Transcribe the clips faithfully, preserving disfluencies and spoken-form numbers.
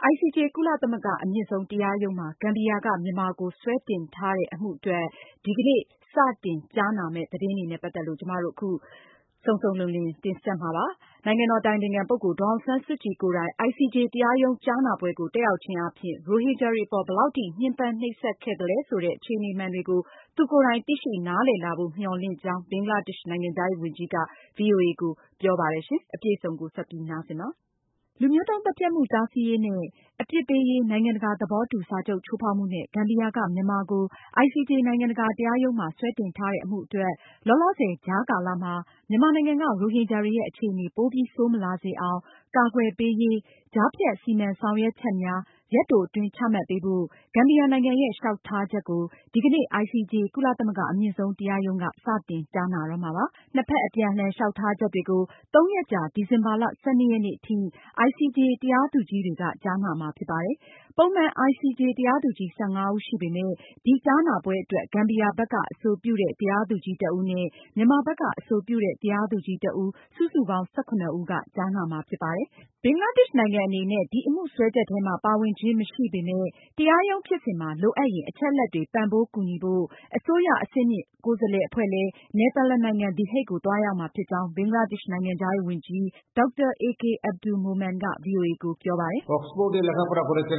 အိုင်စီဂျေ ကုလသမဂ္ဂအမြင့်ဆုံးတရားရုံးမှာ ဂမ်ဘီယာက မြန်မာကိုစွဲတင်ထားတဲ့အမှုအတွက် ဒီကနေ့ စတင်ကြားနာမယ့်သတင်းတွေနဲ့ ပတ်သက်လို့ ကျမတို့ အခုစုံစုံလင်လင်တင်ဆက်မှာပါ။ နိုင်ငံတော်အတိုင်ပင်ခံပုဂ္ဂိုလ်ဒေါ်အောင်ဆန်းစုကြည်ကိုယ်တိုင် အိုင်စီဂျေ တရားရုံးကြားနာပွဲကို တက်ရောက်ခြင်းအားဖြင့် ရိုဟင်ဂျာတွေအပေါ် ဘယ်လောက်ထိ ညှဉ်းပန်းနှိပ်စက်ခဲ့သလဲဆိုတဲ့ အခြေအနေမှန်တွေကို သူကိုယ်တိုင်သိရှိနားလည်လာဖို့ မျှော်လင့်ကြောင်း ဘင်္ဂလားဒေ့ရှ်နိုင်ငံခြားရေးဝန်ကြီးက ဗွီအိုအေကိုပြောပါတယ်။ အပြည့်အစုံကို မအင်ကြင်းနိုင်က ဆက်ပြီးတင်ပြမှာပါ။ လူမျိုးတုန်းသတ်ဖြတ်မှုတားဆီးရေးနဲ့ အပြစ်ပေးရေး နိုင်ငံတကာသဘောတူစာချုပ်ချိုးဖောက်မှုနဲ့ ဂမ်ဘီယာက မြန်မာကို အိုင်စီဂျေ နိုင်ငံတကာတရားရုံးမှာ စွဲတင်ထားတဲ့အမှုအတွက် လောလောဆယ် ကြားကာလမှာ မြန်မာနိုင်ငံက ရိုဟင်ဂျာတွေရဲ့အခြေအနေ ပိုပြီးဆိုးမလာစေအောင် ကာကွယ်ပေးရေး ကြားဖြတ်စီမံဆောင်ရွက်ချက်များ ရက်တိုအတွင်း ချမှတ်ပေးဖို့ ဂမ်ဘီယာနိုင်ငံရဲ့ လျှောက်ထားချက်ကို ဒီကနေ့ အိုင်စီဂျေ ကုလသမဂ္ဂအမြင့်ဆုံးတရားရုံးက စတင်ကြားနာတော့မှာပါ။ နှစ်ဖက်အပြန်အလှန်လျှောက်ထားချက်တွေကို သုံးရက်ကြာ ဒီဇင်ဘာလ ၁၂ ရက်နေ့ထိ အိုင်စီဂျေ တရားသူကြီးတွေက ကြားနာမှာဖြစ်ပါတယ်။ ပုံမှန် အိုင်စီဂျေ တရားသူကြီး ၁၅ ဦးရှိပေမယ့် ဒီကြားနာပွဲအတွက် ဂမ်ဘီယာဘက်က အဆိုပြုတဲ့ တရားသူကြီးတဦးနဲ့ မြန်မာဘက်က အဆိုပြုတဲ့ တရားသူကြီးတဦး စုစုပေါင်း ၁၇ ဦးက ကြားနာမှာဖြစ်ပါတယ်။ ဘင်္ဂလားဒေ့ရှ်နိုင်ငံအနေနဲ့ ဒီအမှုစွဲချက်ထဲမှာ ပါဝင်ခြင်းမရှိပေမယ့် တရားရုံးဖြစ်စဉ်မှာ လိုအပ်ရင် အချက်အလက်တွေ ပံ့ပိုးကူညီဖို့ အစိုးရအဆင့်မြင့်ကိုယ်စားလှယ်အဖွဲ့လည်း နယ်သာလန်နိုင်ငံ The Hague ကိုသွားရောက်မှာဖြစ်ကြောင်း ဘင်္ဂလားဒေ့ရှ်နိုင်ငံခြားရေးဝန်ကြီး ဒေါက်တာ အေကေ အဗ္ဗဒူလ်မိုမန်က ဗွီအိုအေကိုပြောပါတယ်။ “ဘင်္ဂလား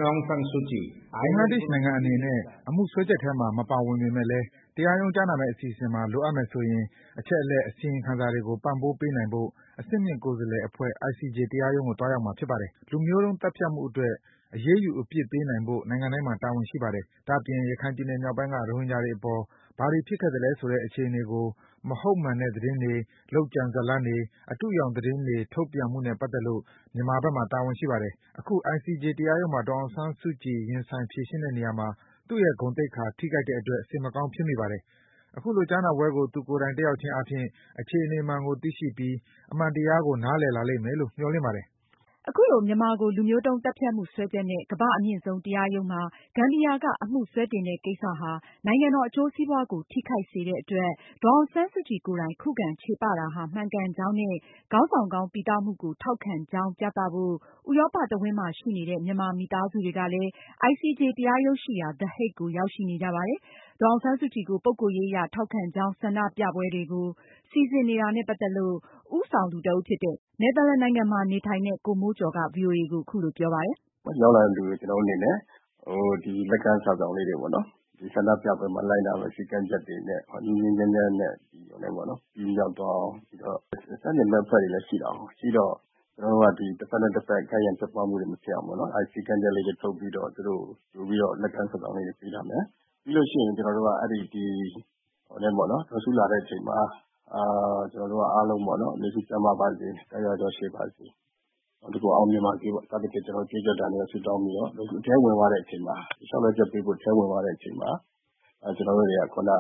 ဒေ့ရှ်နိုင်ငံအနေနဲ့ အမှုစွဲချက်ထဲမှာ မပါဝင်ပေမယ့်လည်း တရားရုံးကြားနာမယ့်အစီအစဉ်မှာ လိုအပ်မယ်ဆိုရင် အချက်အလက် အစီရင်ခံစာတွေကို ပံ့ပိုးပေးနိုင်ဖို့ အဆင့်မြင့်ကိုယ်စားလှယ်အဖွဲ့ အိုင်စီဂျေ တရားရုံးကို သွားရောက်မှာဖြစ်ပါတယ်။ လူမျိုးတုန်းသတ်ဖြတ်မှုအတွက် အရေးယူအပြစ်ပေးနိုင်ဖို့ နိုင်ငံတိုင်းမှာ တာဝန်ရှိပါတယ်။ ဒါ့အပြင် ရခိုင်ပြည်နယ်မြောက်ပိုင်းက ရိုဟင်ဂျာတွေအပေါ် ဘာတွေဖြစ်ခဲ့သလဲဆိုတဲ့ အခြေအနေကို မဟုတ်မှန်တဲ့သတင်းတွေ၊ လုပ်ကြံဇာတ်လမ်းတွေ၊ အတုအယောင်သတင်းတွေ ထုတ်ပြန်မှုနဲ့ ပတ်သက်လို့ မြန်မာဘက်မှာ တာဝန်ရှိပါတယ်။ အခု အိုင်စီဂျေ တရားရုံးမှာ ဒေါ်အောင်ဆန်းစုကြည် ရင်ဆိုင်ဖြေရှင်းတဲ့နေရာမှာ သူ့ရဲ့ ဂုဏ်သိက္ခာ ထိခိုက်တဲ့အတွက် စိတ်မကောင်းဖြစ်မိပါတယ်။ အခုလို ကြားနာပွဲကို သူကိုယ်တိုင်တက်ရောက်ခြင်းအားဖြင့် အခြေအနေမှန်ကိုသိရှိပြီး အမှန်တရားကို နားလည်လာလိမ့်မယ်လို့ မျှော်လင့်ပါတယ်။” အခုလို မြန်မာကို လူမျိုးတုန်းသတ်ဖြတ်မှုစွဲချက်နဲ့ ကမ္ဘာ့အမြင့်ဆုံးတရားရုံးမှာ ဂမ်ဘီယာက အမှုစွဲတင်တဲ့ကိစ္စဟာ နိုင်ငံတော်အကျိုးစီးပွားကို ထိခိုက်စေတဲ့အတွက် ဒေါ်အောင်ဆန်းစုကြည်ကိုယ်တိုင် ခုခံချေပတာဟာ မှန်ကန်ကြောင်းနဲ့ ခေါင်းဆောင်ကောင်းပီသမှုကို ထောက်ခံကြောင်းပြသဖို့ ဥရောပတဝန်းမှာရှိနေတဲ့ မြန်မာမိသားစုတွေကလည်း အိုင်စီဂျေ တရားရုံးရှိရာ The Hague ကိုရောက်ရှိနေကြပါတယ်။ ဒေါ်အောင်ဆန်းစုကြည်ကို ပုဂ္ဂိုလ်ရေးအရ ထောက်ခံကြောင်း ဆန္ဒပြပွဲတွေကို စီစဉ်နေတာနဲ့ ပတ်သက်လို့ ဦးဆောင်သူတဦးဖြစ်တဲ့ နယ်သာလန်နိုင်ငံမှာနေထိုင်တဲ့ ကိုမိုးကျော်က ဗွီအိုအေကို အခုလိုပြောပါတယ်။ “ရောက်လာတဲ့လူတွေကို ကျနော်တို့အနေနဲ့ လက်ကမ်းစာစောင်လေးတွေပေါ့နော် ဒီဆန္ဒပြပွဲမှာ လိုက်နာရမယ့် စည်းကမ်းချက်တွေနဲ့ ငြိမ်းငြိမ်းချမ်းချမ်းနဲ့ ပြီးမြောက်သွားအောင် ပြီးတော့ ဆန့်ကျင်ဘက်အဖွဲ့တွေလည်းရှိတာကို ရှိတော့ ကျနော်တို့က တဖက်နဲ့တဖက် ခိုက်ရန်ဖြစ်ပွားမှုတွေမဖြစ်အောင်ပေါ့နော် အဲဒီစည်းကမ်းချက်လေးတွေထုတ်ပြီးတော့ သူတို့ကို ကြိုပြီးတော့ လက်ကမ်းစာစောင်လေးတွေပေးထားမယ်။ ပြီးလို့ရှိရင် ကျနော်တို့က ကြိုဆိုလာတဲ့အချိန်မှာ ကျနော်တို့အားလုံးပေါ့နော် လူစုကျန်းမာပါစေ တိုင်းပြည်အတွက်ရှေ့ပါစေ နောက်တခုအောင်မြင်ပါစေပေါ့ စသဖြင့် ကျနော်တို့ ကြွေးကြော်သံတွေဆုတောင်းပြီးတော့ အထဲဝင်သွားတဲ့အချိန်မှာ လျှောက်လဲချက်ပေးဖို့ အထဲဝင်သွားတဲ့အချိန်မှာ ကျနော်တို့တွေက ခုနက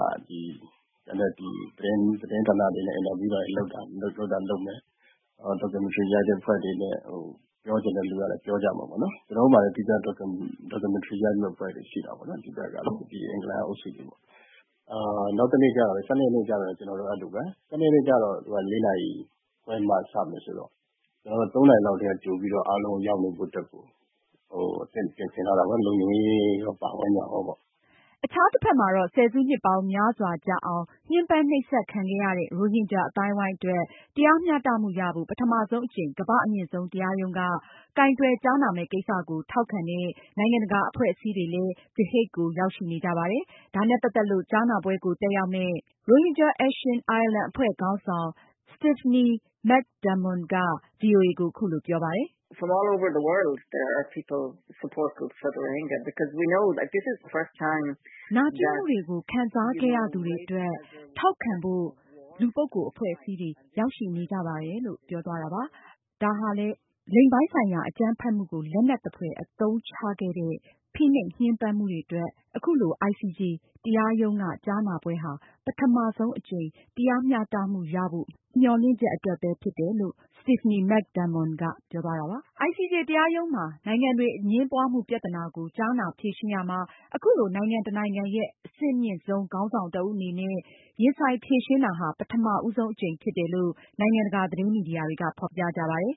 သတင်းဌာနတွေနဲ့ အင်တာဗျူးတွေလုပ်တာလုပ်မယ်။ documentary ရိုက်တဲ့အဖွဲ့တွေနဲ့ ပြောချင်တဲ့လူကလည်းပြောကြမှာပေါ့နော်။ ကျနော်တို့မှာလည်း သီးခြား documentary ရိုက်မယ့်အဖွဲ့တွေရှိတာပေါ့နော် ဒီဘက်က အင်္ဂလန်အုပ်စုတွေပေါ့။ နောက်တနေ့ကျတော့ ၁၂ ရက်နေ့ကျတော့ ကျနော်တို့အဲလိုပဲ ၁၂ ရက်နေ့ကျတော့ လေးနာရီခွဲမှ စမယ်ဆိုတော့ ကျနော်တို့ သုံးနာရီလောက်ကတည်းက ကြိုပြီးတော့ အားလုံးရောက်နေဖို့အတွက်ကို အသင့်ပြင်ဆင်ထားတာပေါ့ လုံခြုံရေးရော ပါဝင်ကြောင်းပေါ့။” အခြားတဖက်မှာတော့ ဆယ်စုနှစ်ပေါင်းများစွာကြာအောင် ညှဉ်းပန်းနှိပ်စက်ခံခဲ့ရတဲ့ ရိုဟင်ဂျာအသိုင်းအဝိုင်းအတွက် တရားမျှတမှုရဖို့ ပထမဆုံးအကြိမ် ကမ္ဘာ့အမြင့်ဆုံးတရားရုံးက ကိုင်တွယ်ကြားနာမယ့်ကိစ္စကို ထောက်ခံတဲ့ နိုင်ငံတကာအဖွဲ့အစည်းတွေလည်း The Hague ကိုရောက်ရှိနေကြပါတယ်။ ဒါနဲ့ပတ်သက်လို့ ကြားနာပွဲကို တက်ရောက်မယ့် Rohingya Action Ireland အဖွဲ့ခေါင်းဆောင် Stephanie McDermott က ဗွီအိုအေကို အခုလိုပြောပါတယ်။ “နာကျည်းမှုတွေကို ခံစားခဲ့ရသူတွေအတွက် ထောက်ခံဖို့ လူပုဂ္ဂိုလ်အဖွဲ့အစည်းတွေ ရောက်ရှိနေကြပါတယ်။” လို့ပြောသွားတာပါ။ ဒါဟာလည်း လိင်ပိုင်းဆိုင်ရာအကြမ်းဖက်မှုကို လက်နက်သဖွယ်အသုံးချခဲ့တဲ့ ဖိနှိပ်ညှဉ်းပန်းမှုတွေအတွက် အခုလို အိုင်စီဂျေ တရားရုံးက ကြားနာပွဲဟာ ပထမဆုံးအကြိမ် တရားမျှတမှုရဖို့ မျှော်လင့်ချက်အတွက်ပဲဖြစ်တယ်လို့ Stephanie McDermott ကပြောသွားတာပါ။ အိုင်စီဂျေ တရားရုံးမှာ နိုင်ငံတွေအငြင်းပွားမှုပြဿနာကို ကြားနာဖြေရှင်းရာမှာ အခုလို နိုင်ငံတနိုင်ငံရဲ့ အဆင့်မြင့်ဆုံးခေါင်းဆောင်တဦးအနေနဲ့ ရင်ဆိုင်ဖြေရှင်းတာဟာ ပထမဦးဆုံးအကြိမ်ဖြစ်တယ်လို့ နိုင်ငံတကာသတင်းမီဒီယာတွေက ဖေါ်ပြကြပါတယ်